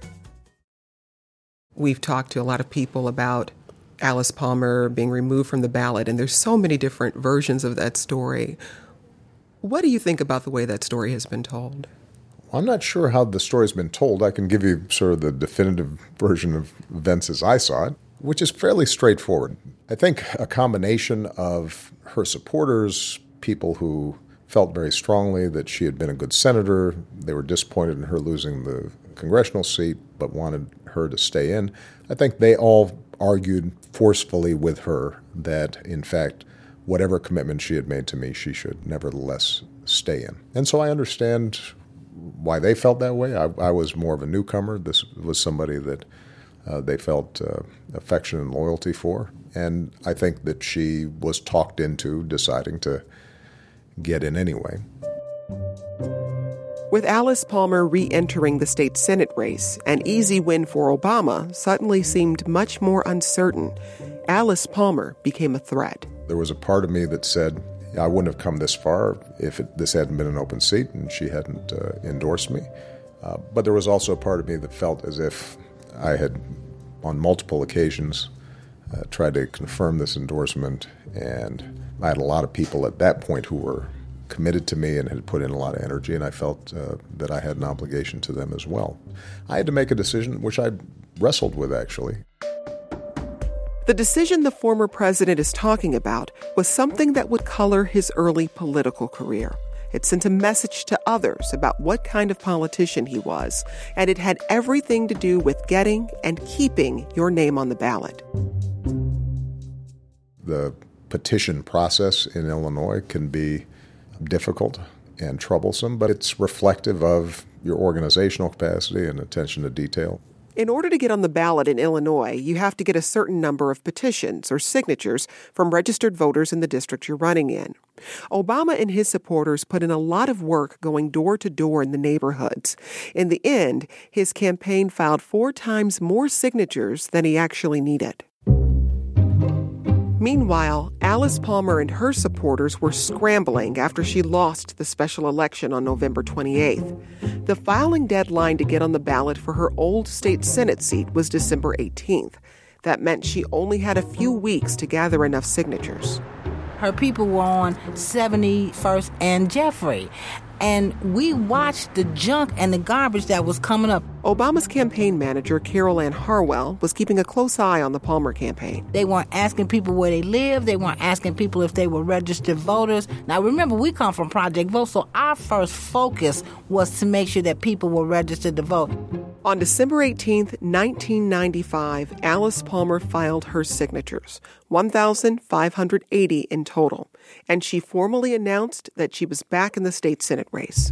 We've talked to a lot of people about Alice Palmer being removed from the ballot, and there's so many different versions of that story. What do you think about the way that story has been told? I'm not sure how the story's been told. I can give you sort of the definitive version of events as I saw it, which is fairly straightforward. I think a combination of her supporters, people who felt very strongly that she had been a good senator, they were disappointed in her losing the congressional seat but wanted her to stay in. I think they all argued forcefully with her that, in fact, whatever commitment she had made to me, she should nevertheless stay in. And so I understand why they felt that way. I was more of a newcomer. This was somebody that they felt affection and loyalty for. And I think that she was talked into deciding to get in anyway. With Alice Palmer re-entering the state Senate race, an easy win for Obama suddenly seemed much more uncertain. Alice Palmer became a threat. There was a part of me that said, I wouldn't have come this far if this hadn't been an open seat and she hadn't endorsed me. But there was also a part of me that felt as if I had, on multiple occasions, tried to confirm this endorsement, and I had a lot of people at that point who were committed to me and had put in a lot of energy, and I felt that I had an obligation to them as well. I had to make a decision, which I wrestled with, actually. The decision the former president is talking about was something that would color his early political career. It sent a message to others about what kind of politician he was, and it had everything to do with getting and keeping your name on the ballot. The petition process in Illinois can be difficult and troublesome, but it's reflective of your organizational capacity and attention to detail. In order to get on the ballot in Illinois, you have to get a certain number of petitions or signatures from registered voters in the district you're running in. Obama and his supporters put in a lot of work going door to door in the neighborhoods. In the end, his campaign filed 4 times more signatures than he actually needed. Meanwhile, Alice Palmer and her supporters were scrambling after she lost the special election on November 28th. The filing deadline to get on the ballot for her old state Senate seat was December 18th. That meant she only had a few weeks to gather enough signatures. Her people were on 71st and Jeffrey, and we watched the junk and the garbage that was coming up. Obama's campaign manager, Carol Ann Harwell, was keeping a close eye on the Palmer campaign. They weren't asking people where they lived. They weren't asking people if they were registered voters. Now, remember, we come from Project Vote, so our first focus was to make sure that people were registered to vote. On December 18th, 1995, Alice Palmer filed her signatures, 1,580 in total, and she formally announced that she was back in the state Senate race.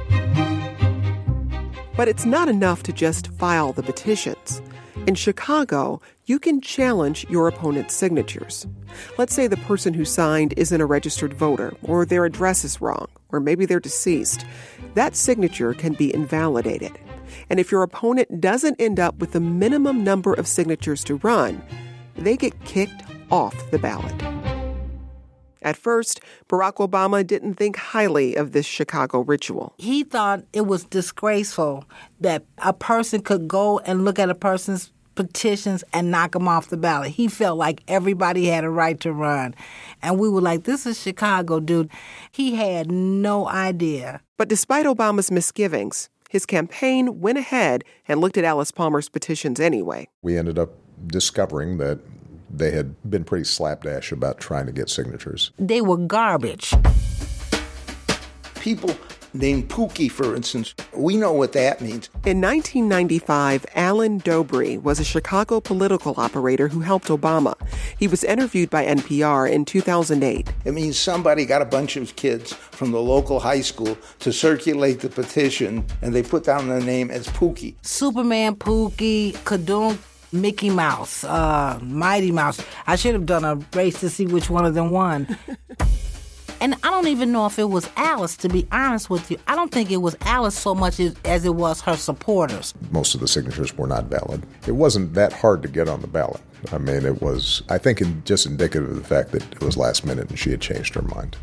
But it's not enough to just file the petitions. In Chicago, you can challenge your opponent's signatures. Let's say the person who signed isn't a registered voter, or their address is wrong, or maybe they're deceased. That signature can be invalidated. And if your opponent doesn't end up with the minimum number of signatures to run, they get kicked off the ballot. At first, Barack Obama didn't think highly of this Chicago ritual. He thought it was disgraceful that a person could go and look at a person's petitions and knock them off the ballot. He felt like everybody had a right to run. And we were like, this is Chicago, dude. He had no idea. But despite Obama's misgivings, his campaign went ahead and looked at Alice Palmer's petitions anyway. We ended up discovering that they had been pretty slapdash about trying to get signatures. They were garbage. People named Pookie, for instance, we know what that means. In 1995, Alan Dobry was a Chicago political operator who helped Obama. He was interviewed by NPR in 2008. It means somebody got a bunch of kids from the local high school to circulate the petition, and they put down their name as Pookie. Superman, Pookie, Kadunk, Mickey Mouse, Mighty Mouse. I should have done a race to see which one of them won. And I don't even know if it was Alice, to be honest with you. I don't think it was Alice so much as it was her supporters. Most of the signatures were not valid. It wasn't that hard to get on the ballot. I mean, it was, I think, just indicative of the fact that it was last minute and she had changed her mind.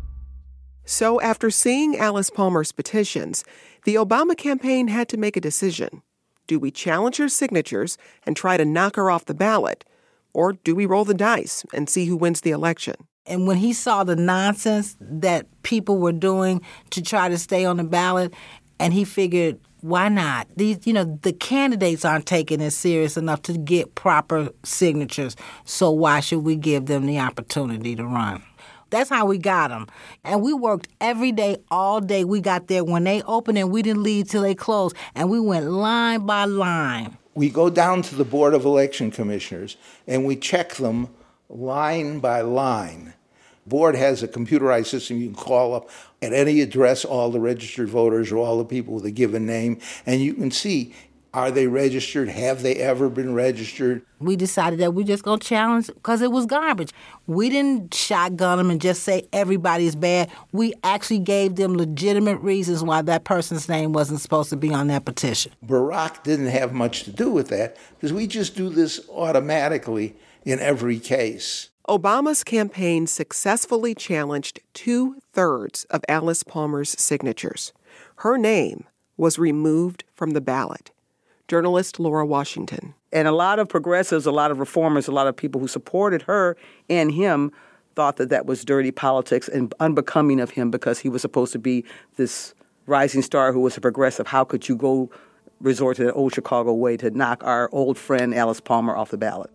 So after seeing Alice Palmer's petitions, the Obama campaign had to make a decision. Do we challenge her signatures and try to knock her off the ballot? Or do we roll the dice and see who wins the election? And when he saw the nonsense that people were doing to try to stay on the ballot, and he figured, why not? These, the candidates aren't taking it serious enough to get proper signatures, so why should we give them the opportunity to run? That's how we got them. And we worked every day, all day. We got there when they opened and we didn't leave till they closed. And we went line by line. We go down to the Board of Election Commissioners and we check them line by line. Board has a computerized system you can call up at any address all the registered voters or all the people with a given name, and you can see, are they registered? Have they ever been registered? We decided that we're just going to challenge because it was garbage. We didn't shotgun them and just say everybody's bad. We actually gave them legitimate reasons why that person's name wasn't supposed to be on that petition. Barack didn't have much to do with that because we just do this automatically in every case. Obama's campaign successfully challenged 2/3 of Alice Palmer's signatures. Her name was removed from the ballot. Journalist Laura Washington. And a lot of progressives, a lot of reformers, a lot of people who supported her and him thought that was dirty politics and unbecoming of him because he was supposed to be this rising star who was a progressive. How could you go resort to the old Chicago way to knock our old friend Alice Palmer off the ballot?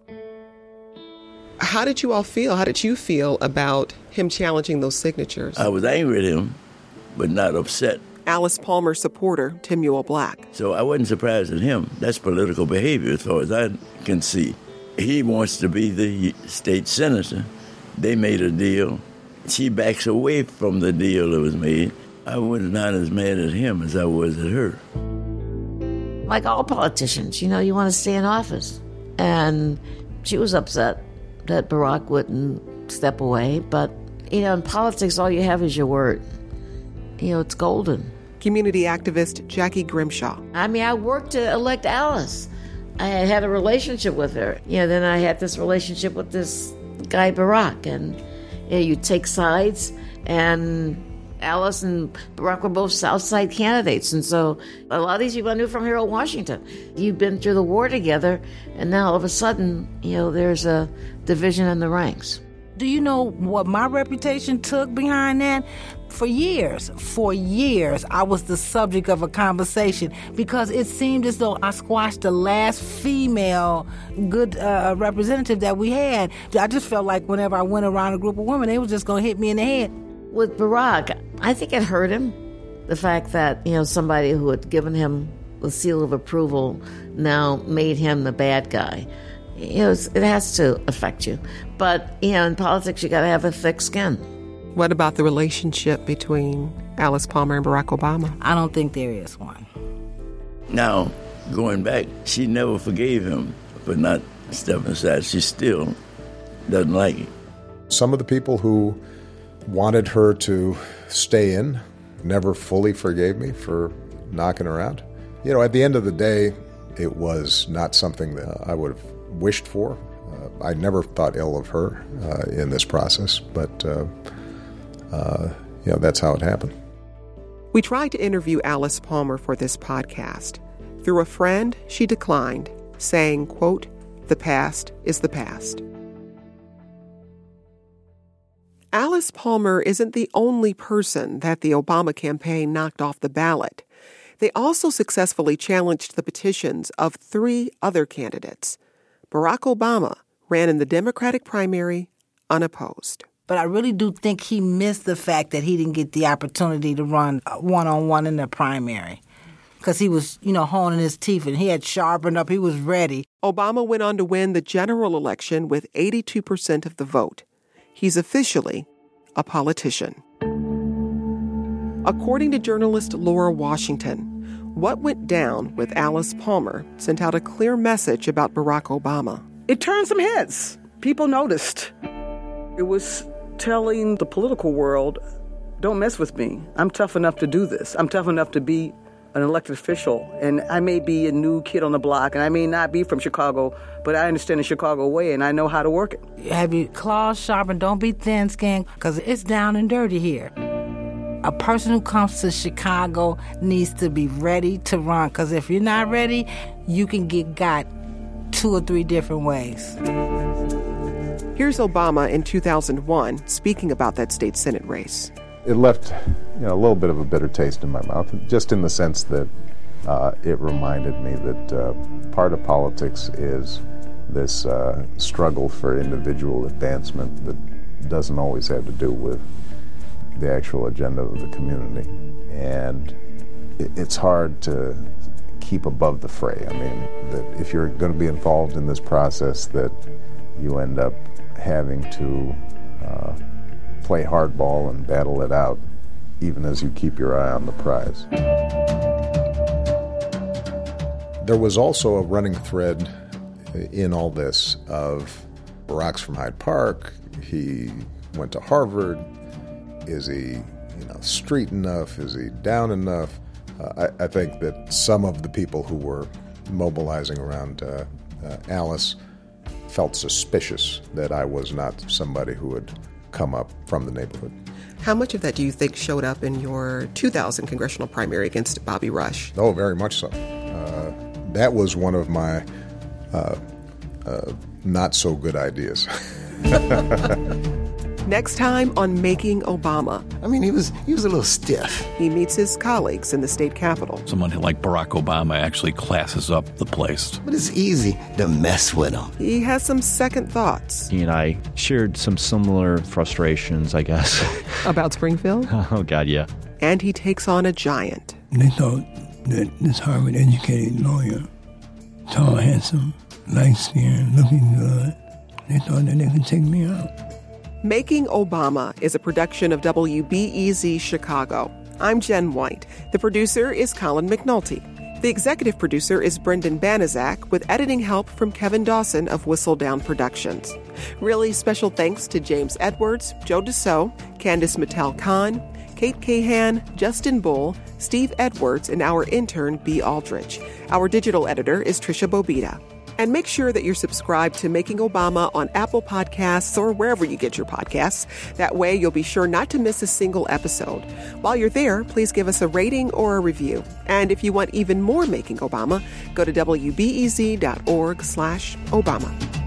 How did you all feel? How did you feel about him challenging those signatures? I was angry at him, but not upset. Alice Palmer supporter Timuel Black. So I wasn't surprised at him. That's political behavior as far as I can see. He wants to be the state senator. They made a deal. She backs away from the deal that was made. I was not as mad at him as I was at her. Like all politicians, you want to stay in office. And she was upset that Barack wouldn't step away. But, in politics, all you have is your word. It's golden. Community activist Jackie Grimshaw. I worked to elect Alice. I had a relationship with her. Then I had this relationship with this guy, Barack. And you take sides, and Alice and Barack were both South Side candidates. And so a lot of these people I knew from here in Washington. You've been through the war together, and now all of a sudden, there's a division in the ranks. Do you know what my reputation took behind that? For years, I was the subject of a conversation because it seemed as though I squashed the last female good representative that we had. I just felt like whenever I went around a group of women, they was just going to hit me in the head. With Barack, I think it hurt him, the fact that, somebody who had given him the seal of approval now made him the bad guy. It has to affect you. But, in politics, you got to have a thick skin. What about the relationship between Alice Palmer and Barack Obama? I don't think there is one. Now, going back, she never forgave him for not stepping aside. She still doesn't like it. Some of the people who wanted her to stay in never fully forgave me for knocking her out. At the end of the day, it was not something that I would have wished for. I never thought ill of her in this process, but that's how it happened. We tried to interview Alice Palmer for this podcast. Through a friend, she declined, saying, quote, "The past is the past." Alice Palmer isn't the only person that the Obama campaign knocked off the ballot. They also successfully challenged the petitions of 3 other candidates. Barack Obama ran in the Democratic primary unopposed. But I really do think he missed the fact that he didn't get the opportunity to run one-on-one in the primary because he was, honing his teeth and he had sharpened up. He was ready. Obama went on to win the general election with 82% of the vote. He's officially a politician. According to journalist Laura Washington, what went down with Alice Palmer sent out a clear message about Barack Obama. It turned some heads. People noticed. It was telling the political world, don't mess with me. I'm tough enough to do this. I'm tough enough to be an elected official. And I may be a new kid on the block, and I may not be from Chicago, but I understand the Chicago way, and I know how to work it. Have your claws sharpened. Don't be thin-skinned, because it's down and dirty here. A person who comes to Chicago needs to be ready to run, because if you're not ready, you can get got 2 or 3 different ways. Here's Obama in 2001 speaking about that state Senate race. It left a little bit of a bitter taste in my mouth, just in the sense that it reminded me that part of politics is this struggle for individual advancement that doesn't always have to do with the actual agenda of the community. And it's hard to keep above the fray. I mean, that if you're going to be involved in this process, that you end up having to play hardball and battle it out, even as you keep your eye on the prize. There was also a running thread in all this of Barack's from Hyde Park, he went to Harvard, is he street enough, is he down enough? I think that some of the people who were mobilizing around Alice felt suspicious that I was not somebody who had come up from the neighborhood. How much of that do you think showed up in your 2000 congressional primary against Bobby Rush? Oh, very much so. That was one of my not so good ideas. Next time on Making Obama. I mean, he was a little stiff. He meets his colleagues in the state capitol. Someone like Barack Obama actually classes up the place. But it's easy to mess with him. He has some second thoughts. He and I shared some similar frustrations, I guess. About Springfield? Oh, God, yeah. And he takes on a giant. They thought that this Harvard-educated lawyer, tall, handsome, light-skinned, looking good, they thought that they could take me out. Making Obama is a production of WBEZ Chicago. I'm Jen White. The producer is Colin McNulty. The executive producer is Brendan Banaszak, with editing help from Kevin Dawson of Whistledown Productions. Really special thanks to James Edwards, Joe Dassault, Candice Mattel-Khan, Kate Cahan, Justin Bull, Steve Edwards, and our intern, B. Aldrich. Our digital editor is Trisha Bobita. And make sure that you're subscribed to Making Obama on Apple Podcasts or wherever you get your podcasts. That way, you'll be sure not to miss a single episode. While you're there, please give us a rating or a review. And if you want even more Making Obama, go to WBEZ.org/Obama.